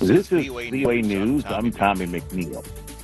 This is VOA News. I'm Tommy McNeil.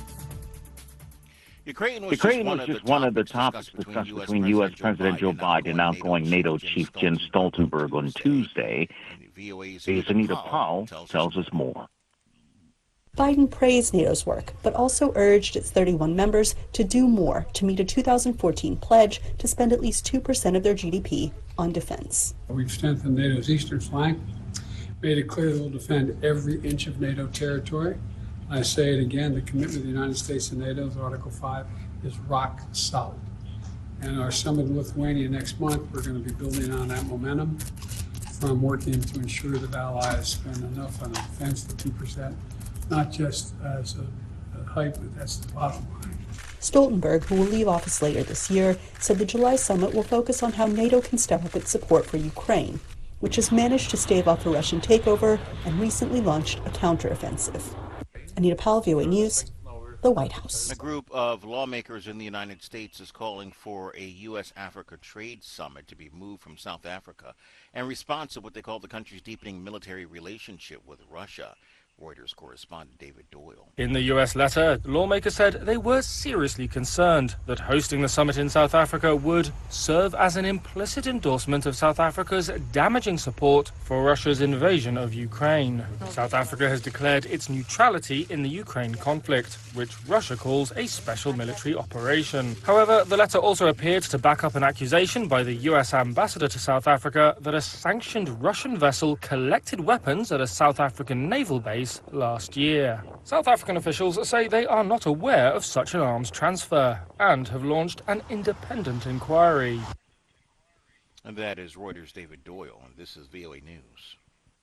Ukraine was just one of the topics discussed between U.S. President Joe Biden and outgoing NATO Chief Jens Stoltenberg on Tuesday. VOA's Anita Powell tells us more. Biden praised NATO's work, but also urged its 31 members to do more to meet a 2014 pledge to spend at least 2% of their GDP on defense. We've strengthened NATO's eastern flank, made it clear that we'll defend every inch of NATO territory. I say it again, the commitment of the United States to NATO, Article 5, is rock solid. And our summit in Lithuania next month, we're going to be building on that momentum from working to ensure that allies spend enough on defense, the 2%, not just as a hype, but that's the bottom line. Stoltenberg, who will leave office later this year, said the July summit will focus on how NATO can step up its support for Ukraine, which has managed to stave off a Russian takeover and recently launched a counteroffensive. Anita Powell, VOA News, the White House. A group of lawmakers in the United States is calling for a U.S.-Africa trade summit to be moved from South Africa in response to what they call the country's deepening military relationship with Russia. Reuters correspondent David Doyle. In the U.S. letter, lawmakers said they were seriously concerned that hosting the summit in South Africa would serve as an implicit endorsement of South Africa's damaging support for Russia's invasion of Ukraine. South Africa has declared its neutrality in the Ukraine conflict, which Russia calls a special military operation. However, the letter also appeared to back up an accusation by the U.S. ambassador to South Africa that a sanctioned Russian vessel collected weapons at a South African naval base last year. South African officials say they are not aware of such an arms transfer and have launched an independent inquiry. And that is Reuters' David Doyle, and this is VOA News.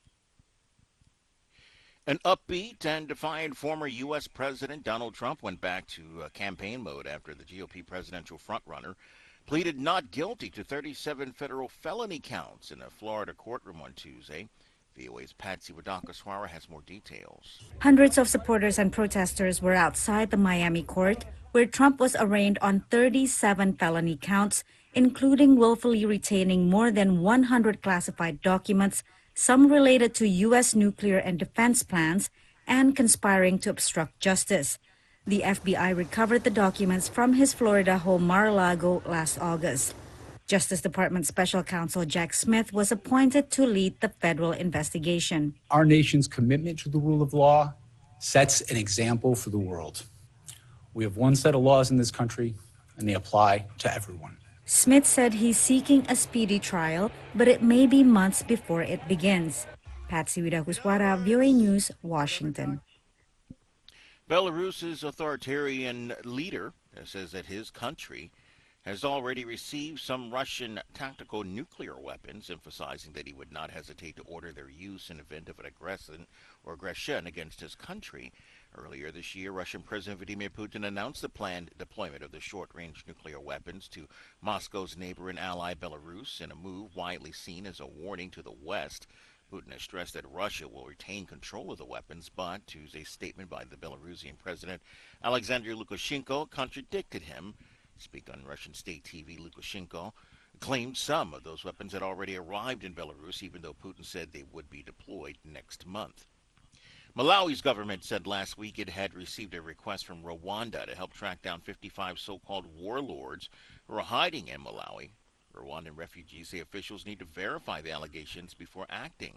An upbeat and defiant former U.S. President Donald Trump went back to campaign mode after the GOP presidential frontrunner pleaded not guilty to 37 federal felony counts in a Florida courtroom on Tuesday. VOA's Patsy Wadakaswara has more details. Hundreds of supporters and protesters were outside the Miami court, where Trump was arraigned on 37 felony counts, including willfully retaining more than 100 classified documents, some related to U.S. nuclear and defense plans, and conspiring to obstruct justice. The FBI recovered the documents from his Florida home Mar-a-Lago last August. Justice Department Special Counsel Jack Smith was appointed to lead the federal investigation. Our nation's commitment to the rule of law sets an example for the world. We have one set of laws in this country, and they apply to everyone. Smith said he's seeking a speedy trial, but it may be months before it begins. Patsy Wadakaswara, VOA News, Washington. Belarus's authoritarian leader says that his country has already received some Russian tactical nuclear weapons, emphasizing that he would not hesitate to order their use in event of an aggression against his country. Earlier this year, Russian President Vladimir Putin announced the planned deployment of the short-range nuclear weapons to Moscow's neighbor and ally Belarus in a move widely seen as a warning to the West. Putin has stressed that Russia will retain control of the weapons, but Tuesday's statement by the Belarusian President Alexander Lukashenko contradicted him. Speaking on Russian state TV, Lukashenko claimed some of those weapons had already arrived in Belarus, even though Putin said they would be deployed next month. Malawi's government said last week it had received a request from Rwanda to help track down 55 so-called warlords who are hiding in Malawi. Rwandan refugees say officials need to verify the allegations before acting.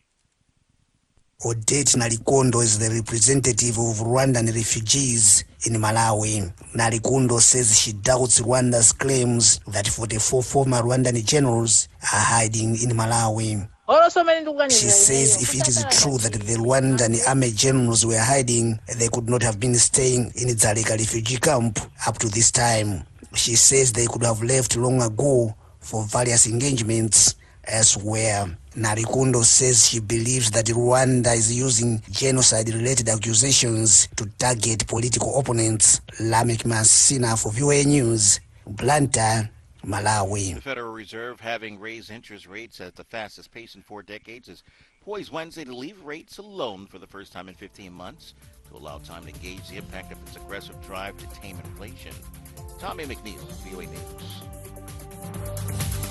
Odette Nalikondo is the representative of Rwandan refugees in Malawi. Nalikondo says she doubts Rwanda's claims that 44 former Rwandan generals are hiding in Malawi. She says if it is true that the Rwandan army generals were hiding, they could not have been staying in Dzaleka refugee camp up to this time. She says they could have left long ago for various engagements elsewhere. Nalikondo says she believes that Rwanda is using genocide-related accusations to target political opponents. Lamek Masina for VOA News, Blantyre, Malawi. The Federal Reserve, having raised interest rates at the fastest pace in 4 decades, is poised Wednesday to leave rates alone for the first time in 15 months to allow time to gauge the impact of its aggressive drive to tame inflation. Tommy McNeil, VOA News.